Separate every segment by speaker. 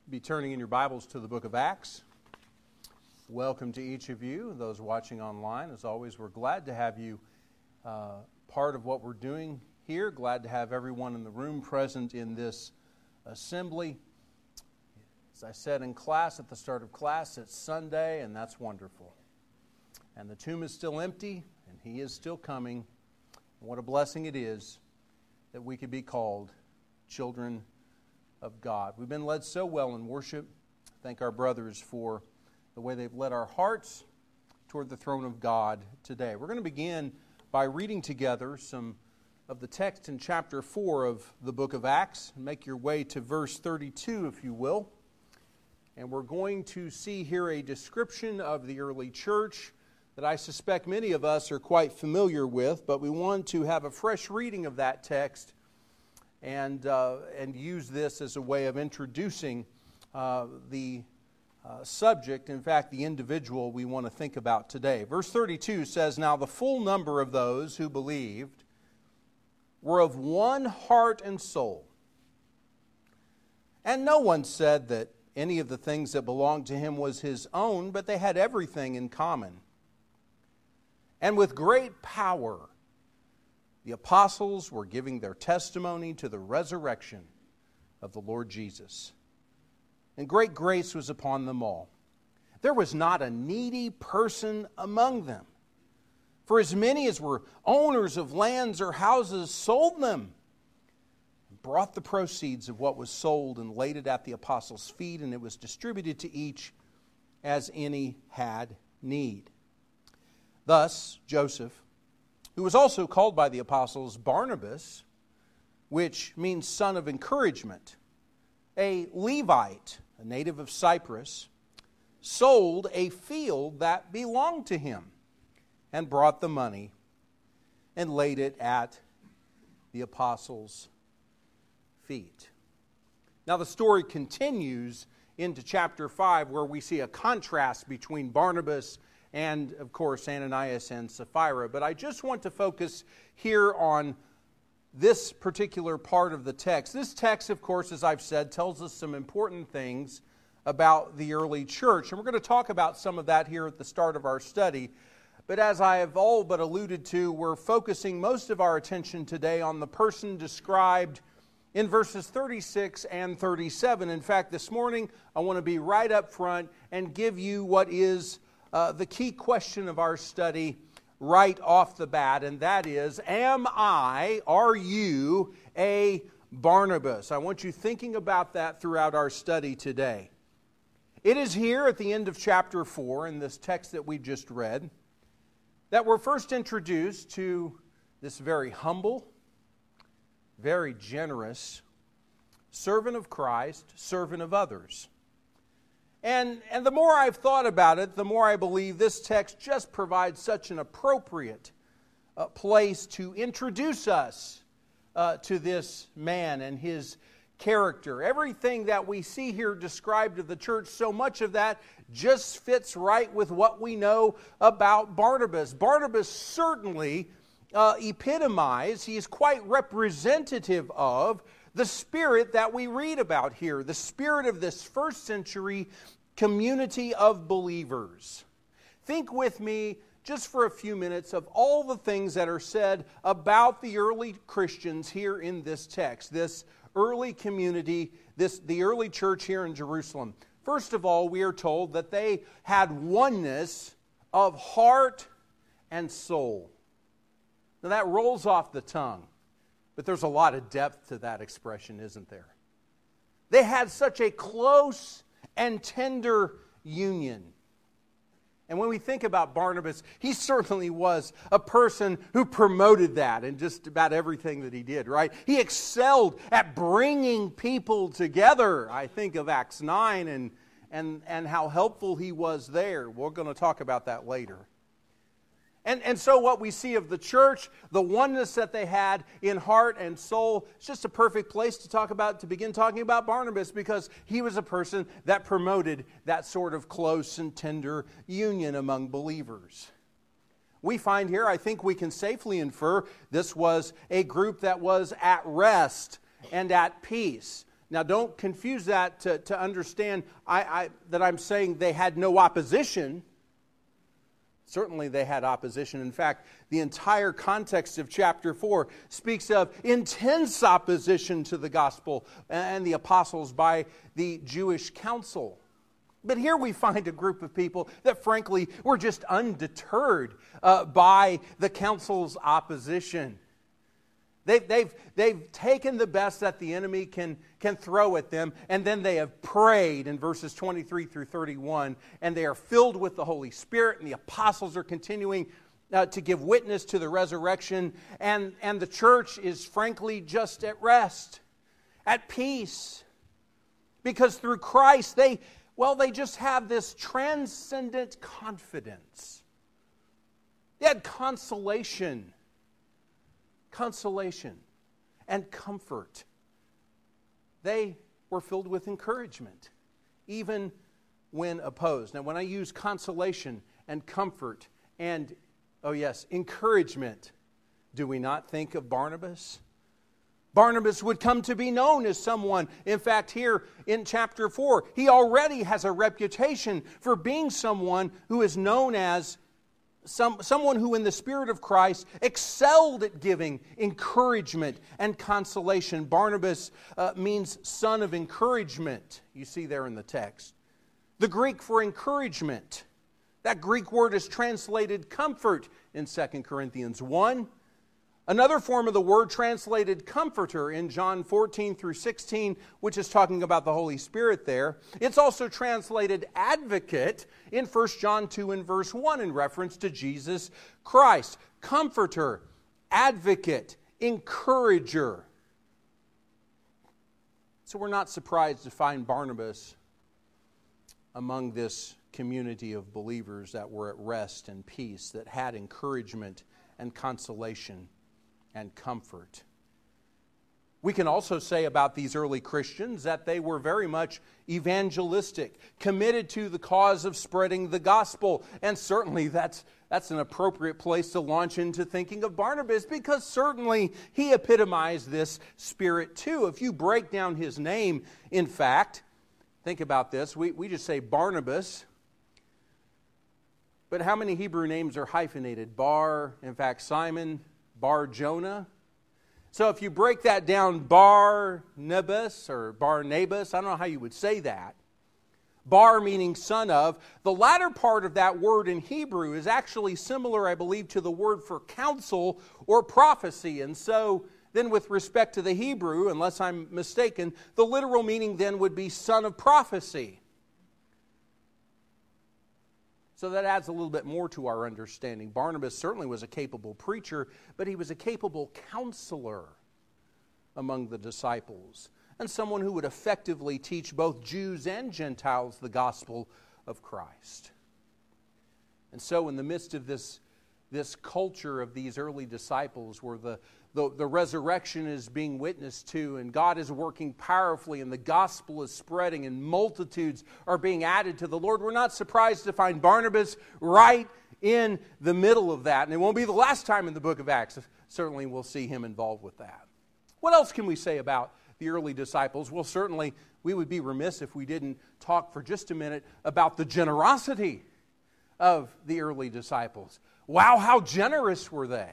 Speaker 1: be turning in your Bibles to the book of Acts. Welcome to each of you, those watching online. As always, we're glad to have you part of what we're doing here. Glad to have everyone in the room present in this assembly. As I said in class, at the start of class, it's Sunday, and that's wonderful. And the tomb is still empty, and He is still coming. What a blessing it is that we could be called children of God. We've been led so well in worship. Thank our brothers for the way they've led our hearts toward the throne of God today. We're going to begin by reading together some of the text in chapter 4 of the book of Acts. Make your way to verse 32, if you will. And we're going to see here a description of the early church that I suspect many of us are quite familiar with, but we want to have a fresh reading of that text and use this as a way of introducing the subject, in fact, the individual we want to think about today. Verse 32 says, "Now the full number of those who believed were of one heart and soul. And no one said that any of the things that belonged to him was his own, but they had everything in common. And with great power the apostles were giving their testimony to the resurrection of the Lord Jesus. And great grace was upon them all. There was not a needy person among them. For as many as were owners of lands or houses sold them, and brought the proceeds of what was sold and laid it at the apostles' feet, and it was distributed to each as any had need. Thus Joseph, who was also called by the apostles Barnabas, which means son of encouragement, a Levite, a native of Cyprus, sold a field that belonged to him and brought the money and laid it at the apostles' feet." Now the story continues into chapter 5, where we see a contrast between Barnabas and, of course, Ananias and Sapphira. But I just want to focus here on this particular part of the text. This text, of course, as I've said, tells us some important things about the early church. And we're going to talk about some of that here at the start of our study. But as I have all but alluded to, we're focusing most of our attention today on the person described in verses 36 and 37. In fact, this morning, I want to be right up front and give you what is the key question of our study right off the bat, and that is, are you a Barnabas? I want you thinking about that throughout our study today. It is here at the end of chapter 4, in this text that we just read, that we're first introduced to this very humble, very generous servant of Christ, servant of others. And the more I've thought about it, the more I believe this text just provides such an appropriate place to introduce us to this man and his character. Everything that we see here described of the church, so much of that just fits right with what we know about Barnabas. Barnabas certainly epitomized, he is quite representative of the spirit that we read about here, the spirit of this first century community of believers. Think with me just for a few minutes of all the things that are said about the early Christians here in this text, this early community, the early church here in Jerusalem. First of all, we are told that they had oneness of heart and soul. Now that rolls off the tongue. But there's a lot of depth to that expression, isn't there? They had such a close and tender union. And when we think about Barnabas, he certainly was a person who promoted that in just about everything that he did, right? He excelled at bringing people together. I think of Acts 9 and how helpful he was there. We're going to talk about that later. And so what we see of the church, the oneness that they had in heart and soul, it's just a perfect place to begin talking about Barnabas, because he was a person that promoted that sort of close and tender union among believers. We find here, I think we can safely infer, this was a group that was at rest and at peace. Now, don't confuse that to understand that I'm saying they had no opposition. Certainly they had opposition. In fact, the entire context of chapter 4 speaks of intense opposition to the gospel and the apostles by the Jewish council. But here we find a group of people that frankly were just undeterred by the council's opposition. They've taken the best that the enemy can throw at them, and then they have prayed in verses 23 through 31, and they are filled with the Holy Spirit, and the apostles are continuing to give witness to the resurrection, and the church is frankly just at rest, at peace, because through Christ they just have this transcendent confidence. They had consolation and comfort. They were filled with encouragement, even when opposed. Now, when I use consolation and comfort and, encouragement, do we not think of Barnabas? Barnabas would come to be known as someone, in fact, here in chapter 4, he already has a reputation for being someone who is known as someone who in the Spirit of Christ excelled at giving encouragement and consolation. Barnabas means son of encouragement, you see there in the text. The Greek for encouragement, that Greek word is translated comfort in 2 Corinthians 1. Another form of the word translated comforter in John 14 through 16, which is talking about the Holy Spirit there. It's also translated advocate in 1 John 2 and verse 1 in reference to Jesus Christ. Comforter, advocate, encourager. So we're not surprised to find Barnabas among this community of believers that were at rest and peace, that had encouragement and consolation and comfort. We can also say about these early Christians that they were very much evangelistic, committed to the cause of spreading the gospel. And certainly that's an appropriate place to launch into thinking of Barnabas, because certainly he epitomized this spirit too. If you break down his name, in fact, think about this. We just say Barnabas. But how many Hebrew names are hyphenated? Bar, in fact, Simon, Bar-Jonah. So if you break that down, Barnabas or Barnabas, I don't know how you would say that. Bar meaning son of. The latter part of that word in Hebrew is actually similar, I believe, to the word for counsel or prophecy. And so then with respect to the Hebrew, unless I'm mistaken, the literal meaning then would be son of prophecy. So that adds a little bit more to our understanding. Barnabas certainly was a capable preacher, but he was a capable counselor among the disciples, and someone who would effectively teach both Jews and Gentiles the gospel of Christ. And so in the midst of this culture of these early disciples, where the resurrection is being witnessed to, and God is working powerfully, and the gospel is spreading, and multitudes are being added to the Lord, we're not surprised to find Barnabas right in the middle of that. And it won't be the last time in the book of Acts. Certainly we'll see him involved with that. What else can we say about the early disciples? Well, certainly we would be remiss if we didn't talk for just a minute about the generosity of the early disciples. Wow, how generous were they?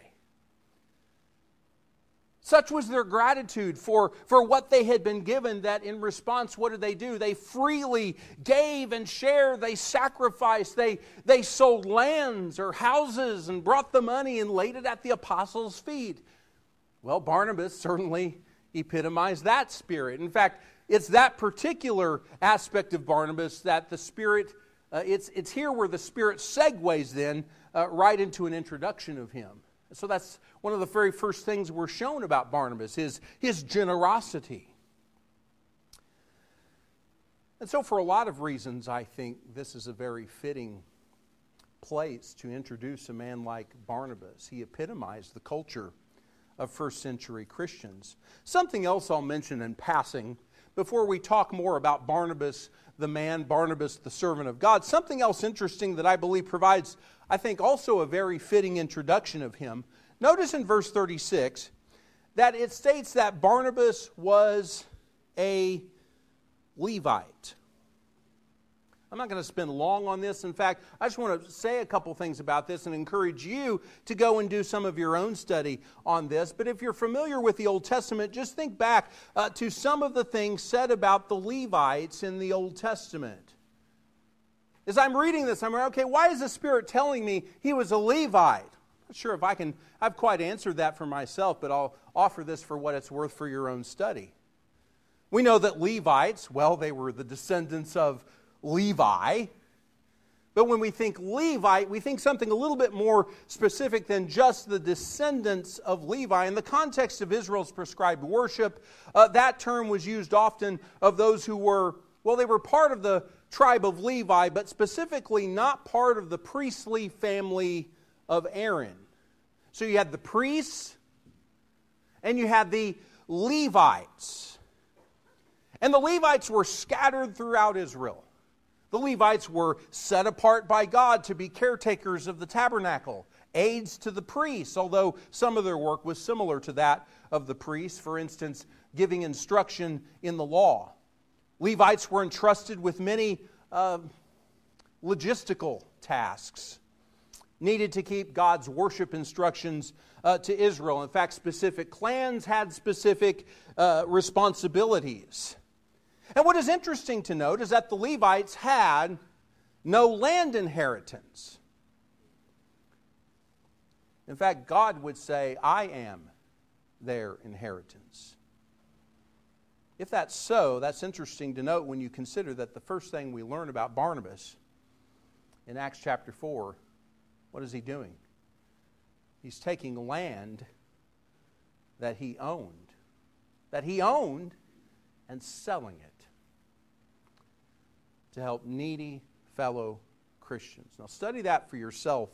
Speaker 1: Such was their gratitude for what they had been given, that in response, what did they do? They freely gave and shared. They sacrificed. They sold lands or houses and brought the money and laid it at the apostles' feet. Well, Barnabas certainly epitomized that spirit. In fact, it's that particular aspect of Barnabas that the Spirit, it's here where the Spirit segues then right into an introduction of him. So that's one of the very first things we're shown about Barnabas, his generosity. And so for a lot of reasons, I think this is a very fitting place to introduce a man like Barnabas. He epitomized the culture of first century Christians. Something else I'll mention in passing before we talk more about Barnabas the man, Barnabas the servant of God. Something else interesting that I believe provides, I think, also a very fitting introduction of him. Notice in verse 36 that it states that Barnabas was a Levite. I'm not going to spend long on this. In fact, I just want to say a couple things about this and encourage you to go and do some of your own study on this. But if you're familiar with the Old Testament, just think back to some of the things said about the Levites in the Old Testament. As I'm reading this, I'm like, okay, why is the Spirit telling me he was a Levite? I'm not sure if I've quite answered that for myself, but I'll offer this for what it's worth for your own study. We know that Levites, well, they were the descendants of Levi. But when we think Levite, we think something a little bit more specific than just the descendants of Levi. In the context of Israel's prescribed worship, that term was used often of those who were, well, they were part of the tribe of Levi, but specifically not part of the priestly family of Aaron. So you had the priests and you had the Levites. And the Levites were scattered throughout Israel. The Levites were set apart by God to be caretakers of the tabernacle, aides to the priests, although some of their work was similar to that of the priests, for instance, giving instruction in the law. Levites were entrusted with many logistical tasks needed to keep God's worship instructions to Israel. In fact, specific clans had specific responsibilities. And what is interesting to note is that the Levites had no land inheritance. In fact, God would say, I am their inheritance. If that's so, that's interesting to note when you consider that the first thing we learn about Barnabas in Acts chapter 4, what is he doing? He's taking land that he owned and selling it to help needy fellow Christians. Now study that for yourself.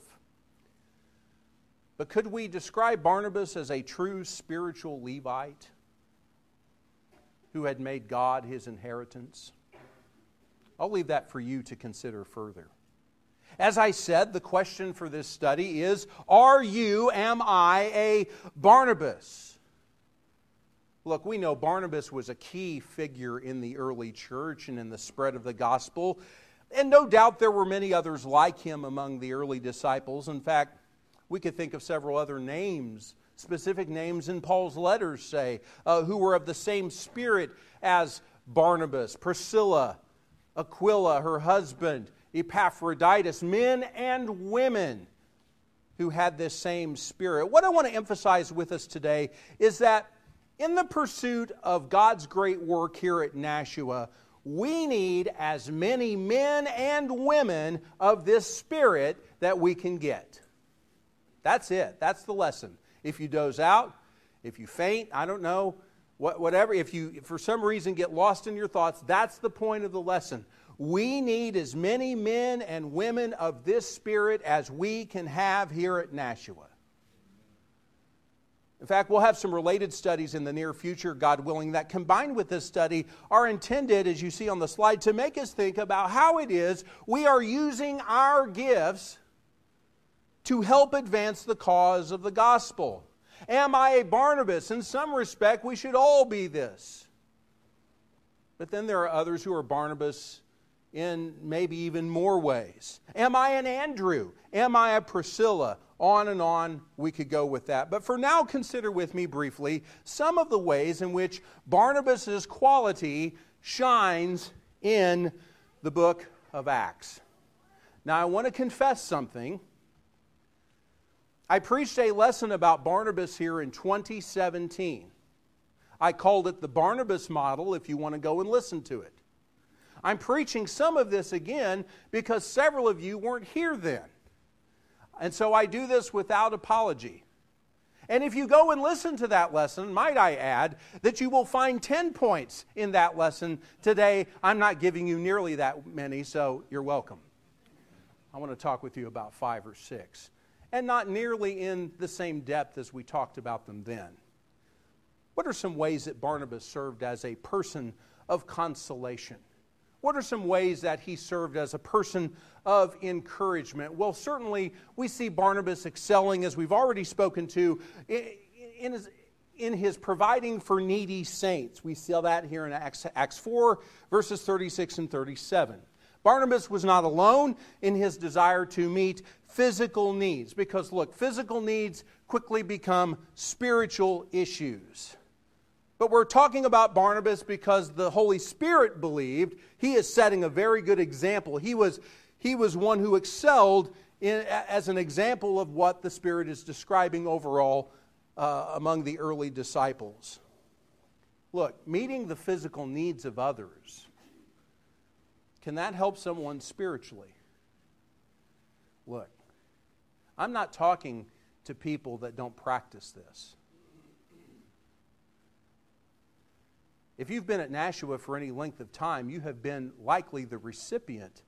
Speaker 1: But could we describe Barnabas as a true spiritual Levite who had made God his inheritance? I'll leave that for you to consider further. As I said, the question for this study is, am I a Barnabas? Look, we know Barnabas was a key figure in the early church and in the spread of the gospel. And no doubt there were many others like him among the early disciples. In fact, we could think of several other names, specific names in Paul's letters, say, who were of the same spirit as Barnabas, Priscilla, Aquila, her husband, Epaphroditus, men and women who had this same spirit. What I want to emphasize with us today is that in the pursuit of God's great work here at Nashua, we need as many men and women of this spirit that we can get. That's it. That's the lesson. If you doze out, if you faint, I don't know, whatever, if you for some reason get lost in your thoughts, that's the point of the lesson. We need as many men and women of this spirit as we can have here at Nashua. In fact, we'll have some related studies in the near future, God willing, that combined with this study are intended, as you see on the slide, to make us think about how it is we are using our gifts to help advance the cause of the gospel. Am I a Barnabas? In some respect, we should all be this. But then there are others who are Barnabas in maybe even more ways. Am I an Andrew? Am I a Priscilla? On and on we could go with that. But for now, consider with me briefly some of the ways in which Barnabas' quality shines in the book of Acts. Now, I want to confess something. I preached a lesson about Barnabas here in 2017. I called it the Barnabas model, if you want to go and listen to it. I'm preaching some of this again because several of you weren't here then. And so I do this without apology. And if you go and listen to that lesson, might I add, that you will find 10 points in that lesson today. I'm not giving you nearly that many, so you're welcome. I want to talk with you about 5 or 6. And not nearly in the same depth as we talked about them then. What are some ways that Barnabas served as a person of consolation? What are some ways that he served as a person of encouragement? Well, certainly we see Barnabas excelling, as we've already spoken to, in in his providing for needy saints. We see that here in Acts 4, verses 36 and 37. Barnabas was not alone in his desire to meet physical needs, because look, physical needs quickly become spiritual issues. But we're talking about Barnabas because the Holy Spirit believed he is setting a very good example. He was one who excelled as an example of what the Spirit is describing overall among the early disciples. Look, meeting the physical needs of others, can that help someone spiritually? Look, I'm not talking to people that don't practice this. If you've been at Nashua for any length of time, you have been likely the recipient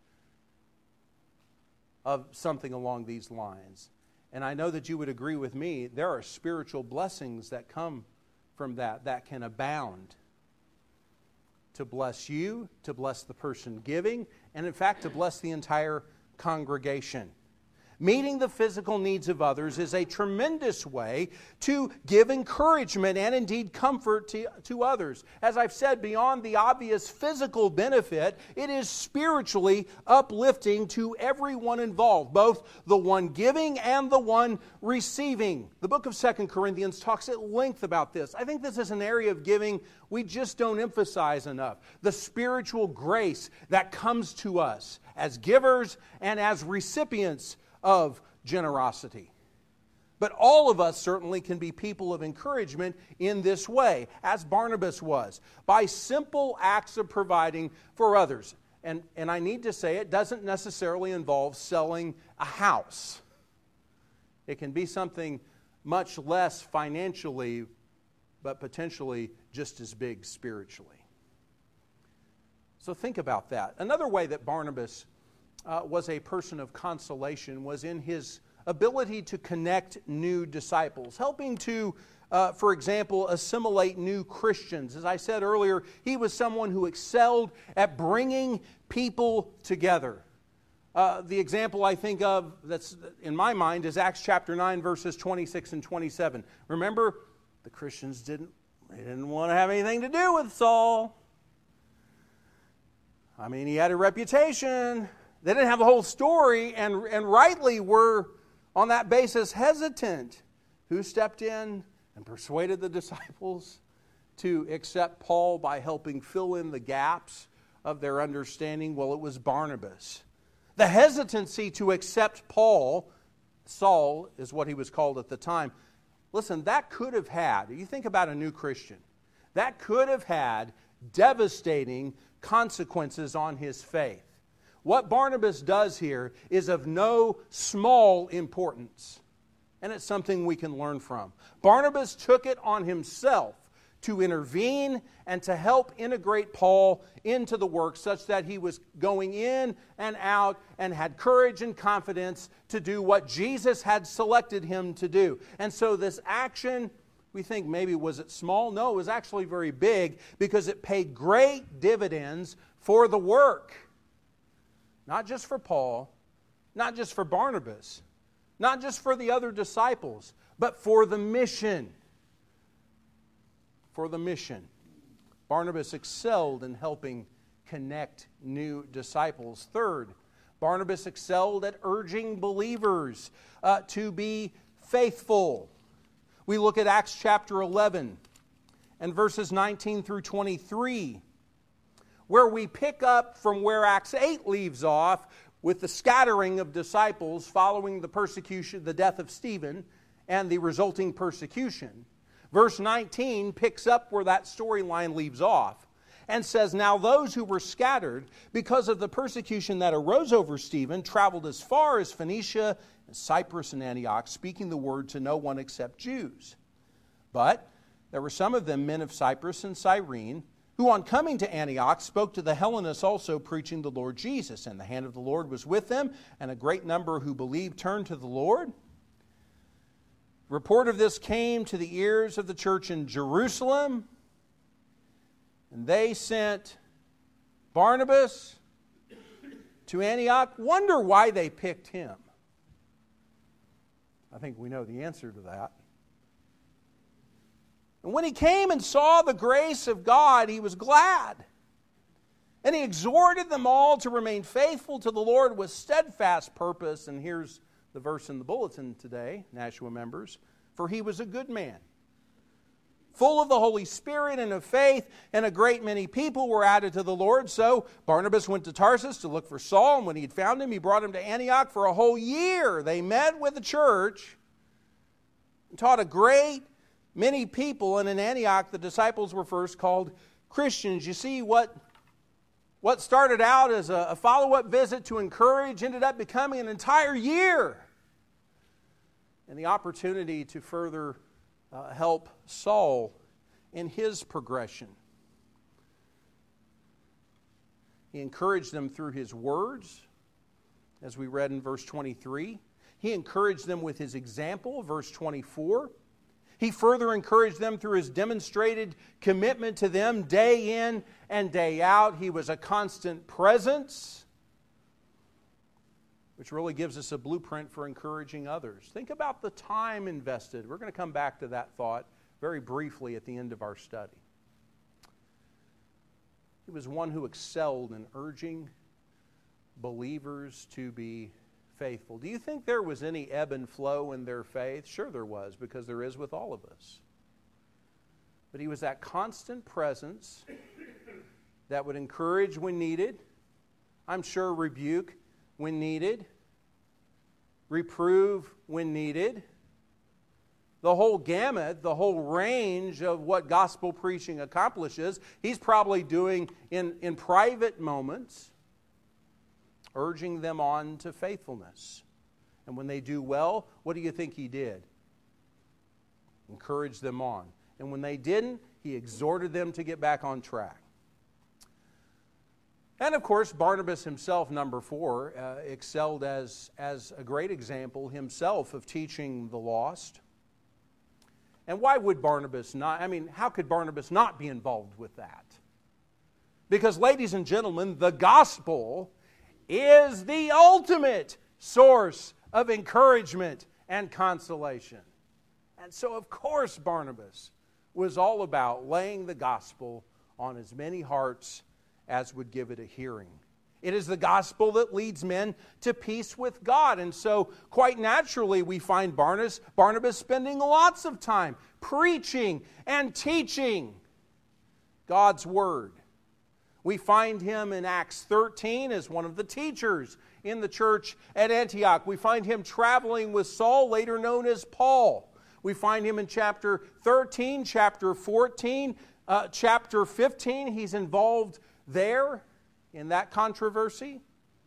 Speaker 1: of something along these lines. And I know that you would agree with me, there are spiritual blessings that come from that can abound to bless you, to bless the person giving, and in fact to bless the entire congregation. Meeting the physical needs of others is a tremendous way to give encouragement and indeed comfort to others. As I've said, beyond the obvious physical benefit, it is spiritually uplifting to everyone involved, both the one giving and the one receiving. The book of 2 Corinthians talks at length about this. I think this is an area of giving we just don't emphasize enough. The spiritual grace that comes to us as givers and as recipients of generosity. But all of us certainly can be people of encouragement in this way, as Barnabas was, by simple acts of providing for others. And I need to say, it doesn't necessarily involve selling a house. It can be something much less financially, but potentially just as big spiritually. So think about that. Another way that Barnabas was a person of consolation was in his ability to connect new disciples, helping to, for example, assimilate new Christians. As I said earlier, he was someone who excelled at bringing people together. The example I think of that's in my mind is Acts chapter 9, verses 26 and 27. Remember, the Christians didn't want to have anything to do with Saul. I mean, he had a reputation. They didn't have the whole story, and rightly were, on that basis, hesitant. Who stepped in and persuaded the disciples to accept Paul by helping fill in the gaps of their understanding? Well, it was Barnabas. The hesitancy to accept Paul, Saul is what he was called at the time, listen, that could have had, you think about a new Christian, that could have had devastating consequences on his faith. What Barnabas does here is of no small importance, and it's something we can learn from. Barnabas took it on himself to intervene and to help integrate Paul into the work such that he was going in and out and had courage and confidence to do what Jesus had selected him to do. And so this action, we think maybe, was it small? No, it was actually very big because it paid great dividends for the work. Not just for Paul, not just for Barnabas, not just for the other disciples, but for the mission. For the mission. Barnabas excelled in helping connect new disciples. Third, Barnabas excelled at urging believers to be faithful. We look at Acts chapter 11 and verses 19 through 23. Where we pick up from where Acts 8 leaves off with the scattering of disciples following the persecution, the death of Stephen, and the resulting persecution. Verse 19 picks up where that storyline leaves off and says, "Now those who were scattered because of the persecution that arose over Stephen traveled as far as Phoenicia, and Cyprus, and Antioch, speaking the word to no one except Jews. But there were some of them men of Cyprus and Cyrene, who on coming to Antioch spoke to the Hellenists also, preaching the Lord Jesus. And the hand of the Lord was with them, and a great number who believed turned to the Lord. Report of this came to the ears of the church in Jerusalem, and they sent Barnabas to Antioch." Wonder why they picked him. I think we know the answer to that. And when he came and saw the grace of God, he was glad. And he exhorted them all to remain faithful to the Lord with steadfast purpose. And here's the verse in the bulletin today, Nashua members. For he was a good man, full of the Holy Spirit and of faith, and a great many people were added to the Lord. So Barnabas went to Tarsus to look for Saul, and when he had found him, he brought him to Antioch. For a whole year they met with the church and taught a great many people. And in Antioch, the disciples were first called Christians. You see, what started out as a follow-up visit to encourage ended up becoming an entire year. And the opportunity to further help Saul in his progression. He encouraged them through his words, as we read in verse 23. He encouraged them with his example, verse 24. He further encouraged them through his demonstrated commitment to them day in and day out. He was a constant presence, which really gives us a blueprint for encouraging others. Think about the time invested. We're going to come back to that thought very briefly at the end of our study. He was one who excelled in urging believers to be faithful. Do you think there was any ebb and flow in their faith? Sure there was, because there is with all of us. But he was that constant presence that would encourage when needed, I'm sure rebuke when needed, reprove when needed. The whole gamut, the whole range of what gospel preaching accomplishes, he's probably doing in private moments, urging them on to faithfulness. And when they do well, what do you think he did? Encourage them on. And when they didn't, he exhorted them to get back on track. And of course, Barnabas himself, number 4, excelled as a great example himself of teaching the lost. And why would Barnabas not? How could Barnabas not be involved with that? Because, ladies and gentlemen, the gospel is the ultimate source of encouragement and consolation. And so, of course, Barnabas was all about laying the gospel on as many hearts as would give it a hearing. It is the gospel that leads men to peace with God. And so, quite naturally, we find Barnabas spending lots of time preaching and teaching God's Word. We find him in Acts 13 as one of the teachers in the church at Antioch. We find him traveling with Saul, later known as Paul. We find him in chapter 13, chapter 14, chapter 15. He's involved there in that controversy,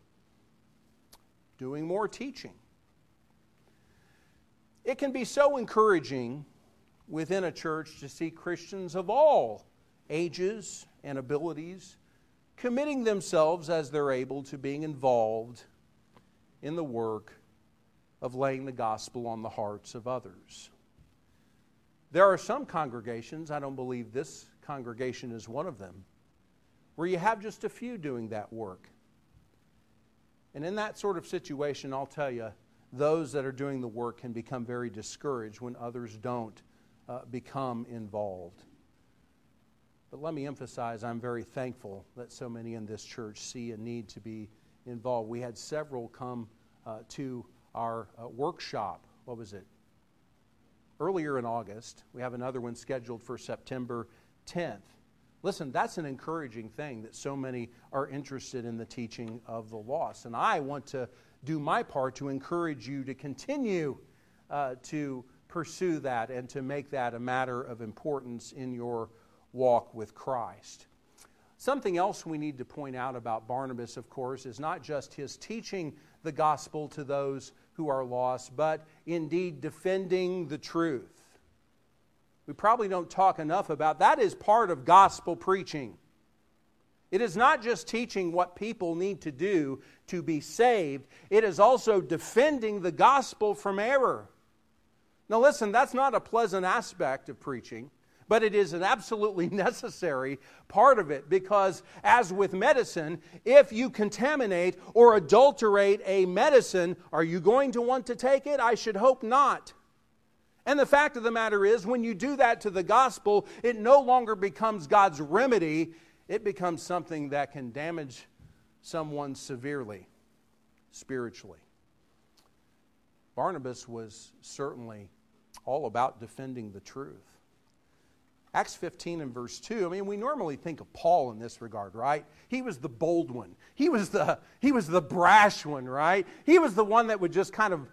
Speaker 1: doing more teaching. It can be so encouraging within a church to see Christians of all ages and abilities committing themselves as they're able to being involved in the work of laying the gospel on the hearts of others. There are some congregations, I don't believe this congregation is one of them, where you have just a few doing that work. And in that sort of situation, I'll tell you, those that are doing the work can become very discouraged when others don't become involved. But let me emphasize, I'm very thankful that so many in this church see a need to be involved. We had several come to our workshop, earlier in August. We have another one scheduled for September 10th. Listen, that's an encouraging thing that so many are interested in the teaching of the lost. And I want to do my part to encourage you to continue to pursue that and to make that a matter of importance in your walk with Christ. Something else we need to point out about Barnabas, of course, is not just his teaching the gospel to those who are lost, but indeed defending the truth. We probably don't talk enough about that. Is part of gospel preaching. It is not just teaching what people need to do to be saved. It is also defending the gospel from error. Now listen, that's not a pleasant aspect of preaching, but it is an absolutely necessary part of it, because as with medicine, if you contaminate or adulterate a medicine, are you going to want to take it? I should hope not. And the fact of the matter is, when you do that to the gospel, it no longer becomes God's remedy. It becomes something that can damage someone severely, spiritually. Barnabas was certainly all about defending the truth. Acts 15 and verse 2, I mean, we normally think of Paul in this regard, right? He was the bold one. He was the brash one, right? He was the one that would just kind of,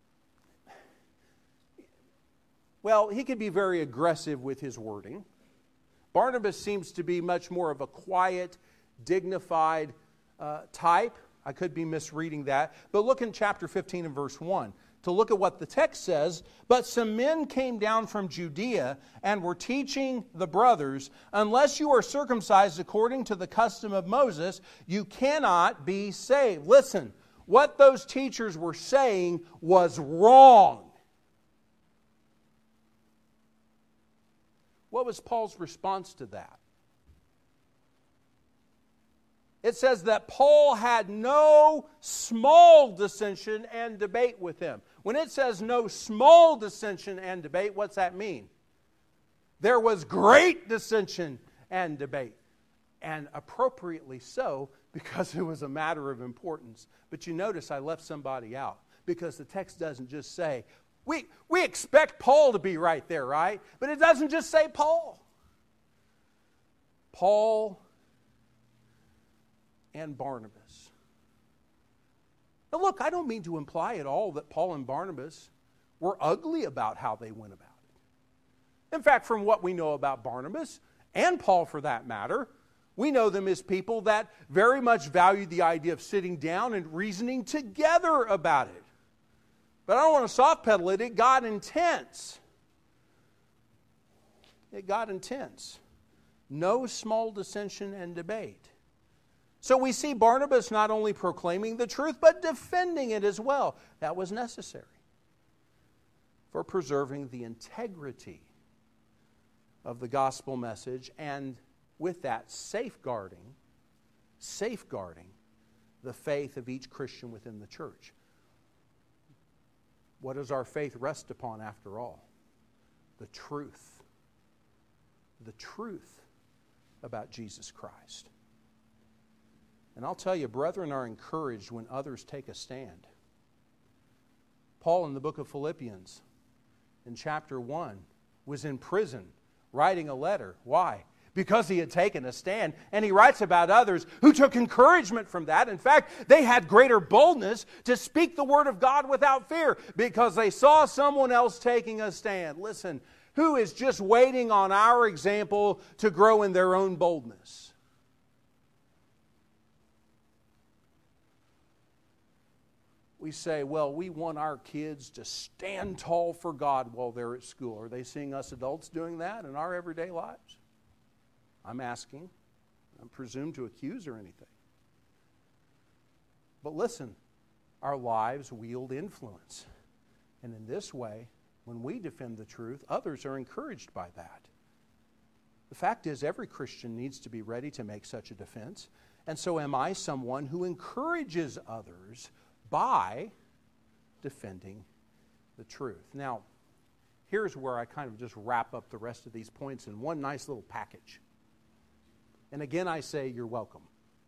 Speaker 1: well, he could be very aggressive with his wording. Barnabas seems to be much more of a quiet, dignified type. I could be misreading that. But look in chapter 15 and verse 1 to look at what the text says. But some men came down from Judea and were teaching the brothers, unless you are circumcised according to the custom of Moses, you cannot be saved. Listen, what those teachers were saying was wrong. What was Paul's response to that? It says that Paul had no small dissension and debate with them. When it says no small dissension and debate, what's that mean? There was great dissension and debate. And appropriately so, because it was a matter of importance. But you notice I left somebody out, because the text doesn't just say, we expect Paul to be right there, right? But it doesn't just say Paul. Paul and Barnabas. Now look, I don't mean to imply at all that Paul and Barnabas were ugly about how they went about it. In fact, from what we know about Barnabas, and Paul for that matter, we know them as people that very much valued the idea of sitting down and reasoning together about it. But I don't want to soft pedal it. It got intense. It got intense. No small dissension and debate. So we see Barnabas not only proclaiming the truth, but defending it as well. That was necessary for preserving the integrity of the gospel message, and with that, safeguarding the faith of each Christian within the church. What does our faith rest upon after all? The truth. The truth about Jesus Christ. And I'll tell you, brethren are encouraged when others take a stand. Paul in the book of Philippians, in chapter 1, was in prison writing a letter. Why? Because he had taken a stand. And he writes about others who took encouragement from that. In fact, they had greater boldness to speak the word of God without fear because they saw someone else taking a stand. Listen, who is just waiting on our example to grow in their own boldness? We say, well, we want our kids to stand tall for God while they're at school. Are they seeing us adults doing that in our everyday lives? I'm asking. I don't presume to accuse or anything. But listen, our lives wield influence. And in this way, when we defend the truth, others are encouraged by that. The fact is, every Christian needs to be ready to make such a defense. And so am I someone who encourages others by defending the truth. Now, here's where I kind of just wrap up the rest of these points in one nice little package. And again, I say you're welcome.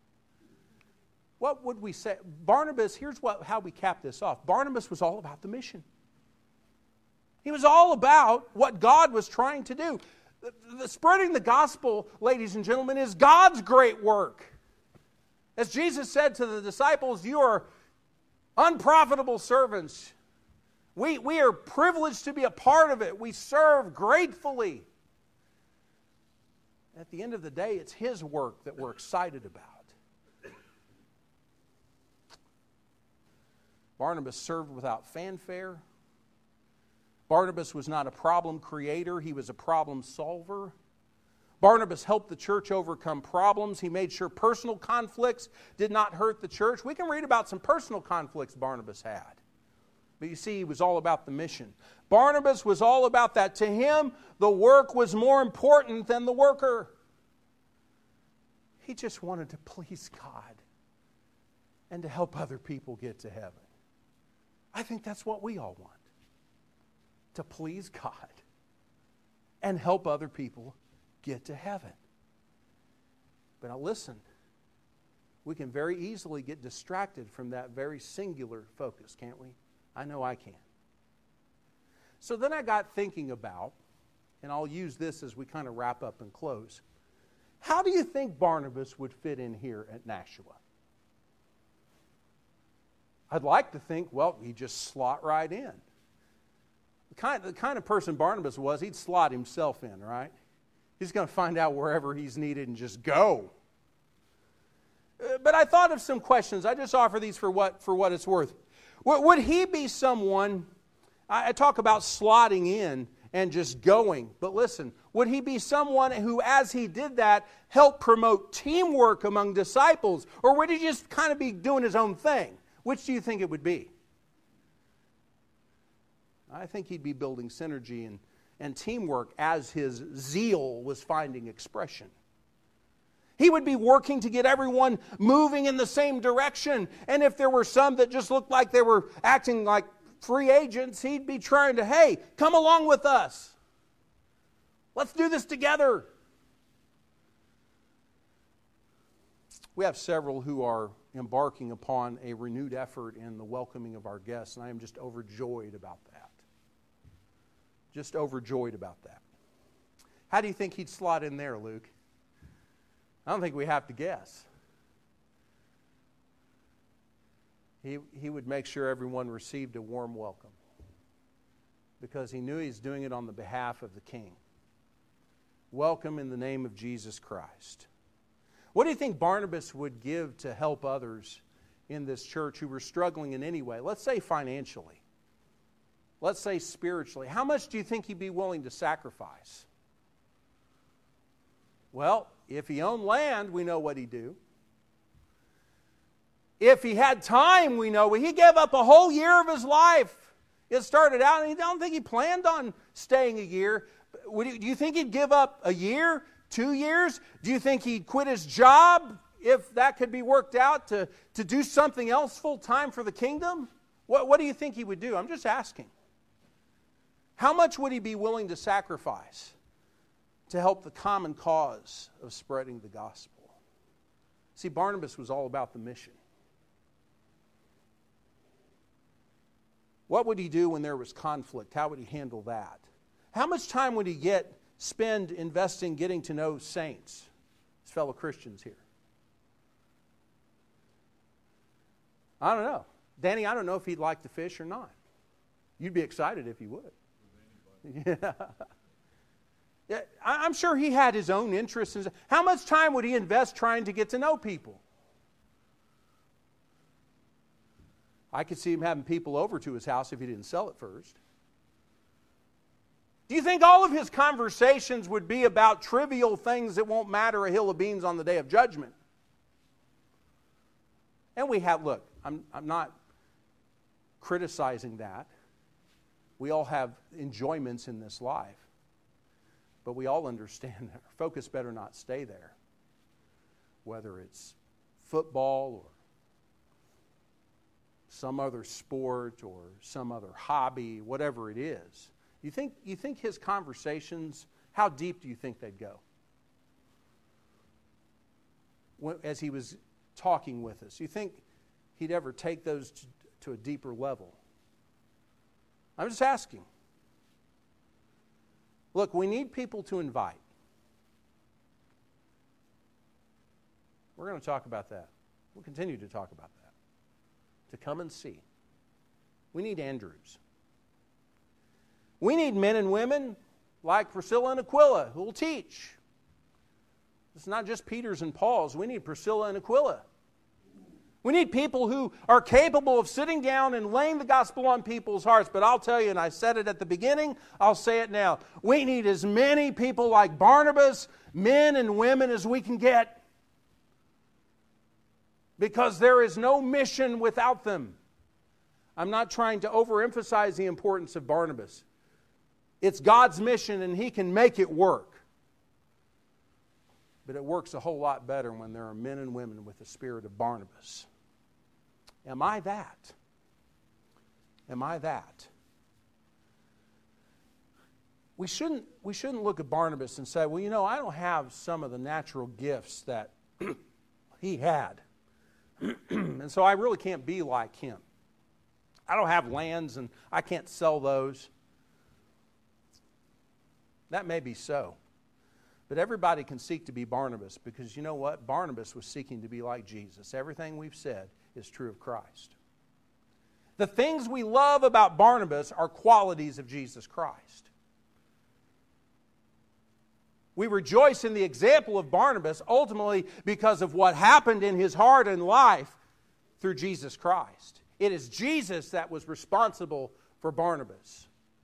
Speaker 1: What would we say? Barnabas, here's how we cap this off. Barnabas was all about the mission. He was all about what God was trying to do. Spreading the gospel, ladies and gentlemen, is God's great work. As Jesus said to the disciples, you are unprofitable servants. We are privileged to be a part of it. We serve gratefully. At the end of the day, it's His work that we're excited about. Barnabas served without fanfare. Barnabas was not a problem creator. He was a problem solver. Barnabas helped the church overcome problems. He made sure personal conflicts did not hurt the church. We can read about some personal conflicts Barnabas had. But you see, he was all about the mission. Barnabas was all about that. To him, the work was more important than the worker. He just wanted to please God and to help other people get to heaven. I think that's what we all want. to please God and help other people get to heaven. But now listen, we can very easily get distracted from that very singular focus, can't we? I know I can. So then I got thinking about, and I'll use this as we kind of wrap up and close, how do you think Barnabas would fit in here at Nashua? I'd like to think, well, he'd just slot right in. The kind of person Barnabas was, he'd slot himself in, right? He's going to find out wherever he's needed and just go. But I thought of some questions. I just offer these for what it's worth. Would he be someone, I talk about slotting in and just going, but listen, would he be someone who, as he did that, helped promote teamwork among disciples? Or would he just kind of be doing his own thing? Which do you think it would be? I think he'd be building synergy and teamwork as his zeal was finding expression. He would be working to get everyone moving in the same direction. And if there were some that just looked like they were acting like free agents, he'd be trying to, hey, come along with us. Let's do this together. We have several who are embarking upon a renewed effort in the welcoming of our guests, and I am just overjoyed about that. Just overjoyed about that. How do you think he'd slot in there, Luke? I don't think we have to guess. He would make sure everyone received a warm welcome because he knew he's doing it on the behalf of the King. Welcome in the name of Jesus Christ. What do you think Barnabas would give to help others in this church who were struggling in any way? Let's say financially. Let's say spiritually. How much do you think he'd be willing to sacrifice? Well, if he owned land, we know what he'd do. If he had time, we know he gave up a whole year of his life. It started out, and I don't think he planned on staying a year. Do you think he'd give up a year, 2 years? Do you think he'd quit his job if that could be worked out to do something else full time for the kingdom? What do you think he would do? I'm just asking. How much would he be willing to sacrifice to help the common cause of spreading the gospel? See, Barnabas was all about the mission. What would he do when there was conflict? How would he handle that? How much time would he spend investing getting to know saints, his fellow Christians here? I don't know. Danny, I don't know if he'd like to fish or not. You'd be excited if he would. Yeah. Yeah, I'm sure he had his own interests. How much time would he invest trying to get to know people? I could see him having people over to his house if he didn't sell it first. Do you think all of his conversations would be about trivial things that won't matter a hill of beans on the day of judgment? And we have, look, I'm not criticizing that. We all have enjoyments in this life. But we all understand that our focus better not stay there. Whether it's football or some other sport or some other hobby, whatever it is. You think his conversations, how deep do you think they'd go? As he was talking with us, you think he'd ever take those to a deeper level? I'm just asking. Look, we need people to invite. We're going to talk about that. We'll continue to talk about that. To come and see. We need Andrews. We need men and women like Priscilla and Aquila who will teach. It's not just Peter's and Paul's. We need Priscilla and Aquila. We need people who are capable of sitting down and laying the gospel on people's hearts. But I'll tell you, and I said it at the beginning, I'll say it now. We need as many people like Barnabas, men and women, as we can get. Because there is no mission without them. I'm not trying to overemphasize the importance of Barnabas. It's God's mission and He can make it work. But it works a whole lot better when there are men and women with the spirit of Barnabas. Am I that? Am I that? we shouldn't look at Barnabas and say, well, you know, I don't have some of the natural gifts that he had. And so I really can't be like him. I don't have lands and I can't sell those. That may be so. But everybody can seek to be Barnabas, because you know what? Barnabas was seeking to be like Jesus. Everything we've said is true of Christ. The things we love about Barnabas are qualities of Jesus Christ. We rejoice in the example of Barnabas ultimately because of what happened in his heart and life through Jesus Christ. It is Jesus that was responsible for Barnabas.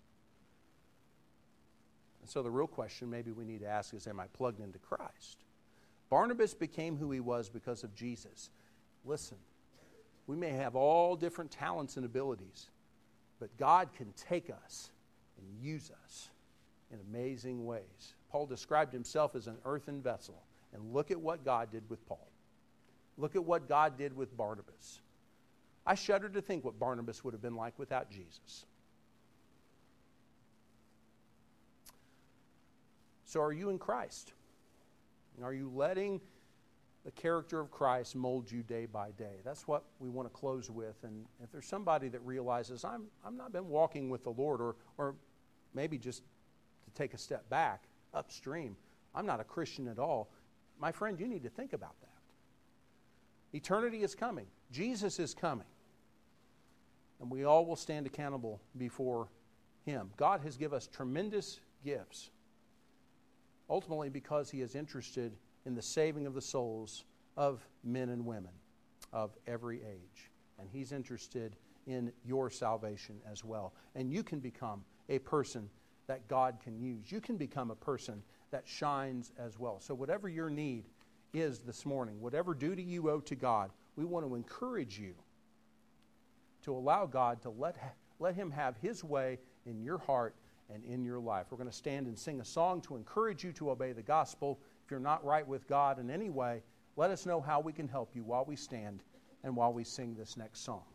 Speaker 1: And so the real question maybe we need to ask is, am I plugged into Christ? Barnabas became who he was because of Jesus. Listen, we may have all different talents and abilities, but God can take us and use us in amazing ways. Paul described himself as an earthen vessel, and look at what God did with Paul. Look at what God did with Barnabas. I shudder to think what Barnabas would have been like without Jesus. So are you in Christ? Are you letting the character of Christ mold you day by day? That's what we want to close with. And if there's somebody that realizes, I'm not been walking with the Lord, or maybe just to take a step back, upstream, I'm not a Christian at all, my friend, you need to think about that. Eternity is coming. Jesus is coming. And we all will stand accountable before Him. God has given us tremendous gifts, ultimately because He is interested in the saving of the souls of men and women of every age. And He's interested in your salvation as well. And you can become a person that God can use. You can become a person that shines as well. So whatever your need is this morning, whatever duty you owe to God, we want to encourage you to allow God to let Him have His way in your heart and in your life. We're going to stand and sing a song to encourage you to obey the gospel. If you're not right with God in any way, let us know how we can help you while we stand and while we sing this next song.